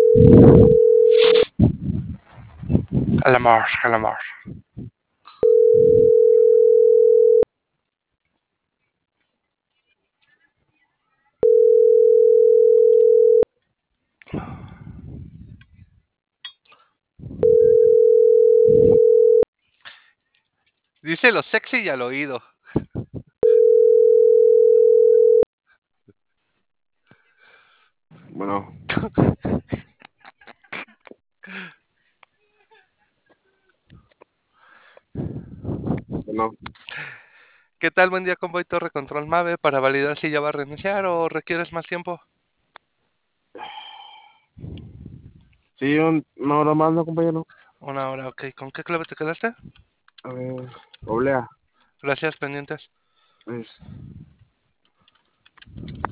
Calamar, calamar. Dice lo sexy y al oído. Bueno. Bueno. ¿Qué tal? Buen día, Convoy Torre Control Mave, para validar si ya va a reiniciar o requieres más tiempo. Sí, una hora más, ¿no, compañero? Una hora, ok. ¿Con qué clave te quedaste? A ver, doble A. Gracias, pendientes. Es